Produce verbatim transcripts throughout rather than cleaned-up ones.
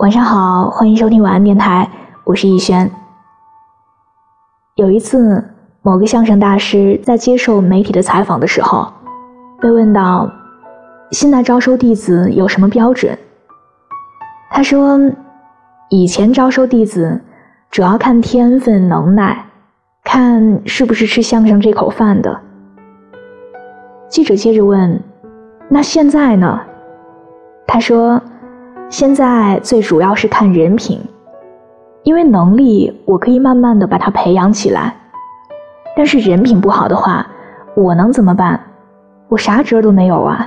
晚上好，欢迎收听晚安电台，我是逸轩。有一次，某个相声大师在接受媒体的采访的时候，被问到现在招收弟子有什么标准。他说，以前招收弟子主要看天分能耐，看是不是吃相声这口饭的。记者接着问，那现在呢？他说，现在最主要是看人品，因为能力我可以慢慢的把它培养起来，但是人品不好的话，我能怎么办？我啥辙都没有啊。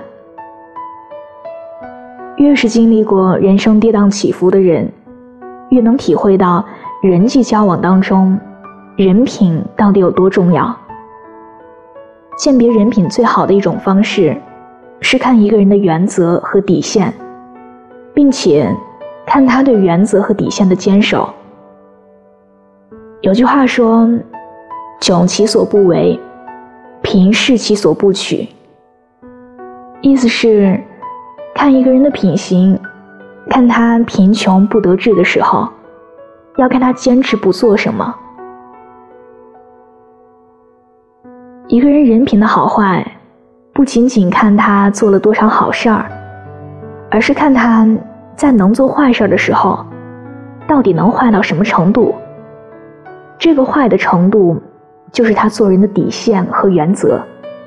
越是经历过人生跌宕起伏的人，越能体会到人际交往当中人品到底有多重要。鉴别人品最好的一种方式是看一个人的原则和底线，并且看他对原则和底线的坚守。有句话说，窘其所不为，贫视其所不取。意思是看一个人的品行，看他贫穷不得志的时候，要看他坚持不做什么。一个人人品的好坏，不仅仅看他做了多少好事儿，而是看他在能做坏事的时候，到底能坏到什么程度。这个坏的程度，就是他做人的底线和原则。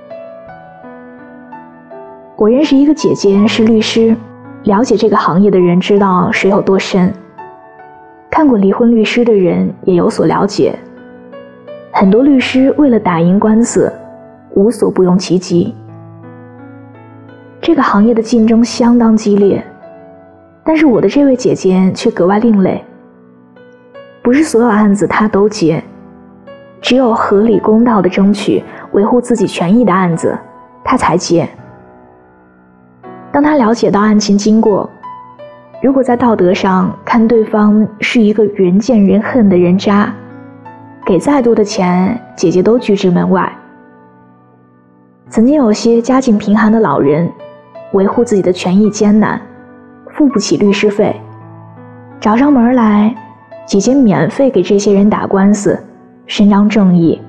我认识一个姐姐是律师，了解这个行业的人知道水有多深，看过离婚律师的人也有所了解。很多律师为了打赢官司，无所不用其极。这个行业的竞争相当激烈，但是我的这位姐姐却格外另类。不是所有案子她都接，只有合理公道的争取维护自己权益的案子她才接。当她了解到案情经过，如果在道德上看对方是一个人见人恨的人渣，给再多的钱姐姐都拒之门外。曾经有些家境贫寒的老人维护自己的权益艰难，付不起律师费，找上门来，姐姐免费给这些人打官司，伸张正义。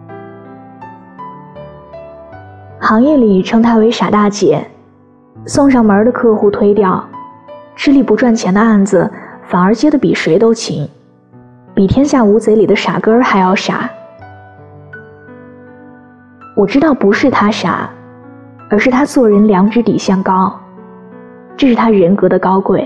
行业里称她为傻大姐，送上门的客户推掉，吃力不赚钱的案子反而接得比谁都勤，比天下无贼里的傻根儿还要傻。我知道不是他傻，而是他做人良知底线高，这是他人格的高贵。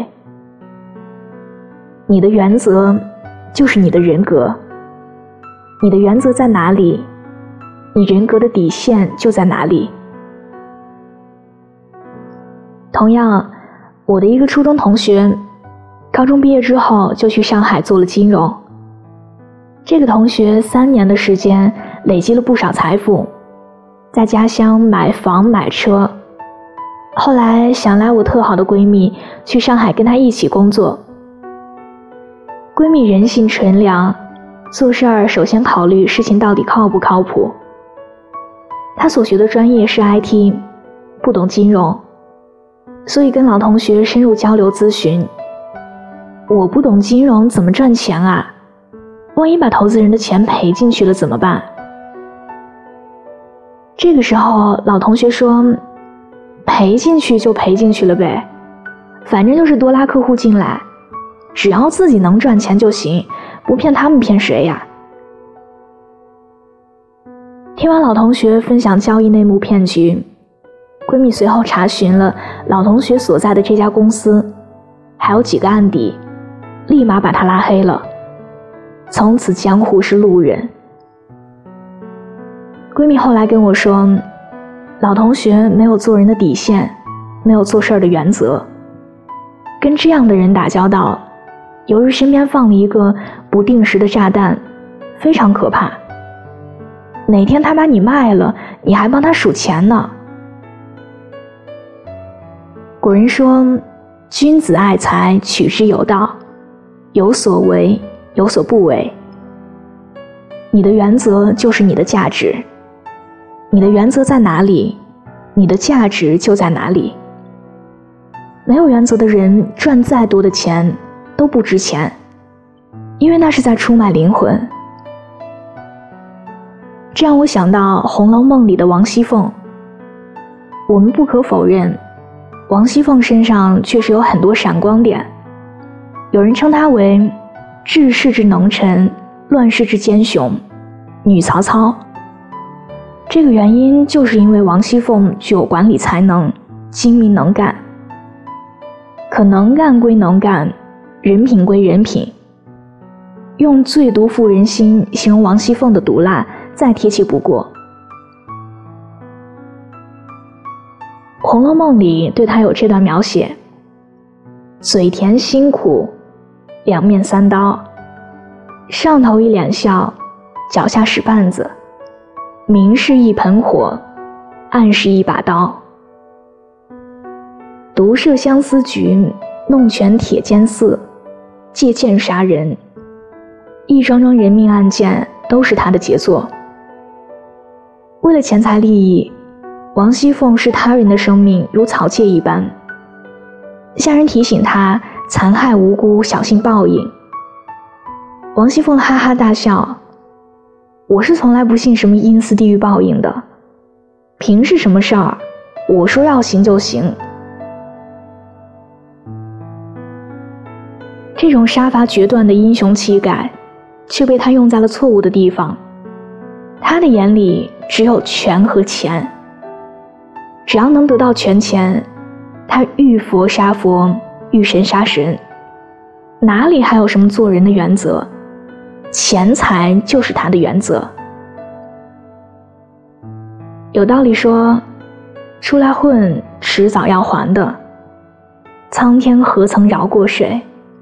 你的原则就是你的人格，你的原则在哪里，你人格的底线就在哪里。同样，我的一个初中同学，高中毕业之后就去上海做了金融。这个同学三年的时间累积了不少财富，在家乡买房买车。后来想来我特好的闺蜜去上海跟她一起工作。闺蜜人性纯良，做事儿首先考虑事情到底靠不靠谱。她所学的专业是 I T， 不懂金融，所以跟老同学深入交流咨询。我不懂金融怎么赚钱啊？万一把投资人的钱赔进去了怎么办？这个时候老同学说，赔进去就赔进去了呗，反正就是多拉客户进来，只要自己能赚钱就行，不骗他们骗谁呀？听完老同学分享交易内幕骗局，闺蜜随后查询了老同学所在的这家公司，还有几个案底，立马把他拉黑了，从此江湖是路人。闺蜜后来跟我说，老同学没有做人的底线，没有做事的原则，跟这样的人打交道，犹如身边放了一个不定时的炸弹，非常可怕。哪天他把你卖了，你还帮他数钱呢。古人说，君子爱财，取之有道，有所为，有所不为。你的原则就是你的价值，你的原则在哪里，你的价值就在哪里。没有原则的人赚再多的钱都不值钱，因为那是在出卖灵魂。这让我想到《红楼梦》里的王熙凤。我们不可否认，王熙凤身上确实有很多闪光点，有人称她为治世之能臣，乱世之奸雄，女曹操。这个原因就是因为王熙凤具有管理才能，精明能干。可能干归能干，人品归人品，用最毒妇人心形容王熙凤的毒辣，再贴切不过。《红楼梦》里对她有这段描写：嘴甜心苦，两面三刀，上头一脸笑，脚下使绊子，明是一盆火，暗是一把刀。毒设相思局，弄权铁尖刺，借剑杀人，一桩桩人命案件都是他的杰作。为了钱财利益，王熙凤视他人的生命如草芥一般，下人提醒他残害无辜，小心报应。王熙凤哈哈大笑：我是从来不信什么阴司地狱报应的，凭是什么事儿，我说要行就行。这种杀伐决断的英雄气概，却被他用在了错误的地方。他的眼里只有权和钱，只要能得到权钱，他遇佛杀佛，遇神杀神，哪里还有什么做人的原则？钱财就是他的原则。有道理说，出来混迟早要还的，苍天何曾饶过谁？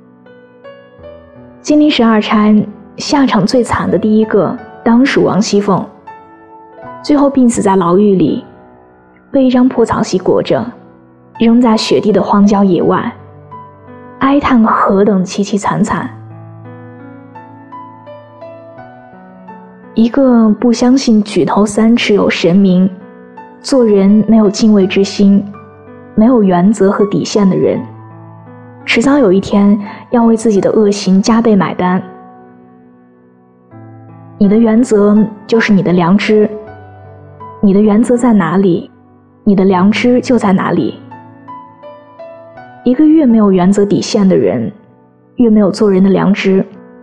金陵十二钗下场最惨的第一个当属王熙凤，最后病死在牢狱里，被一张破草席裹着，扔在雪地的荒郊野外，哀叹何等凄凄惨惨。一个不相信举头三尺有神明，做人没有敬畏之心，没有原则和底线的人，迟早有一天要为自己的恶行加倍买单。你的原则就是你的良知，你的原则在哪里，你的良知就在哪里。一个越没有原则底线的人，越没有做人的良知。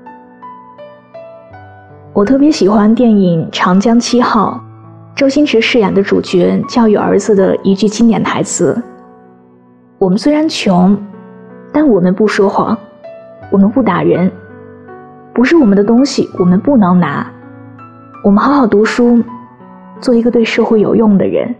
我特别喜欢电影《长江七号》，周星驰饰演的主角教育儿子的一句经典台词：我们虽然穷，但我们不说谎，我们不打人，不是我们的东西我们不能拿，我们好好读书，做一个对社会有用的人。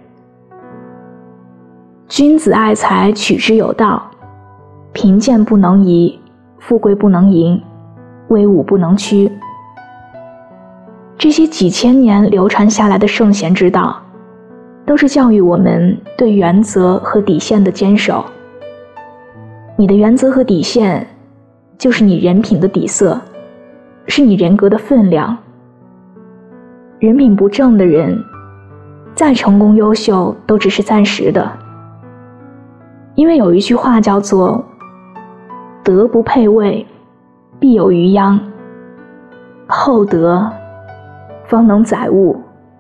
君子爱财，取之有道，贫贱不能移，富贵不能淫，威武不能屈。这些几千年流传下来的圣贤之道，都是教育我们对原则和底线的坚守。你的原则和底线，就是你人品的底色，是你人格的分量。人品不正的人，再成功优秀，都只是暂时的。因为有一句话叫做德不配位，必有余殃，厚德方能载物。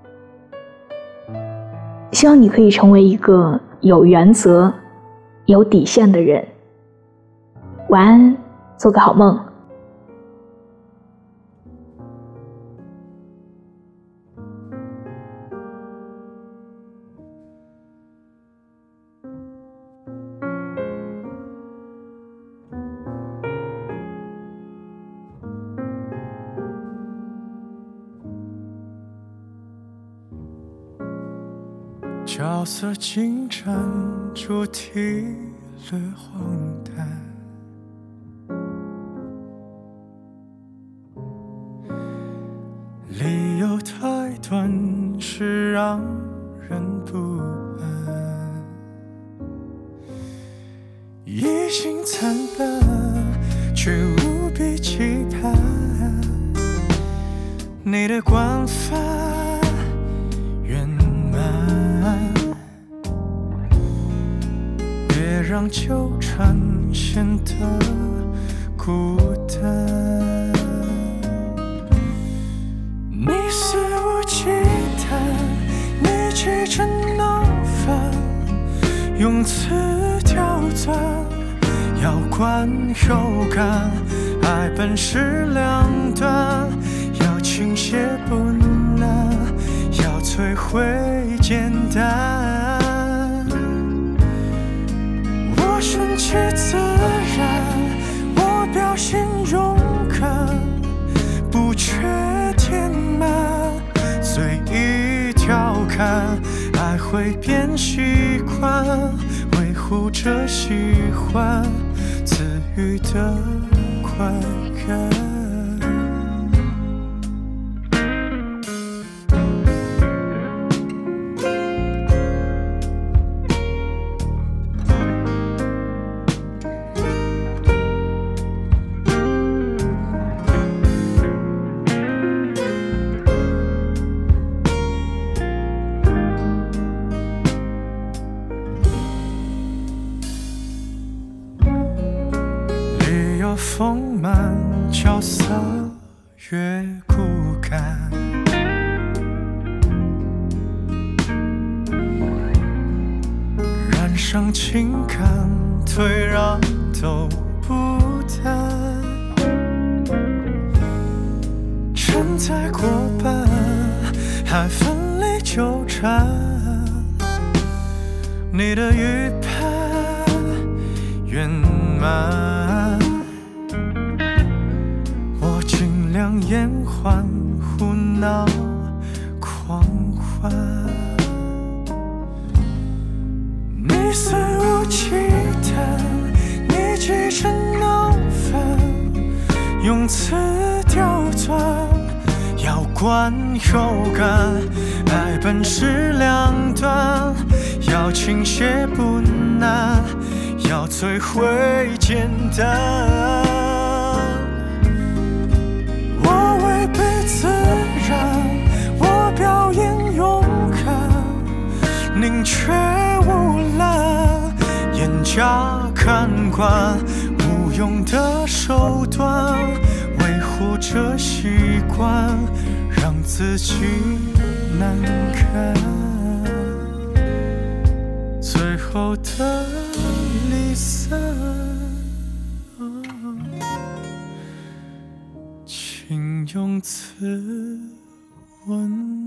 希望你可以成为一个有原则、有底线的人。晚安，做个好梦。 角色进展主题略荒诞，理由太短是让人不安，一心惨淡却无比期盼，你的惯犯圆满，别让纠缠显得孤单。你肆无忌惮，你急着闹翻，用词刁钻，要观又干，爱本是两端，要倾泻不难，要摧毁简单。我顺其自然，我表现勇敢，不缺填满，随意调侃，爱会变习惯，维护着喜欢赐予的快感。丰满角色越骨感，染上情感，退让都不淡，承载过半，还奋力纠缠，你的预判圆满，尽量延缓胡闹狂欢。你肆无忌惮，你急着闹翻，用词刁钻，要观又干，爱本是两端，要倾泻不难，要摧毁简单。自然，我表演勇敢，宁缺毋滥，严加看管，无用的手段，维护着习惯，让自己难堪。最后的离散，请用词温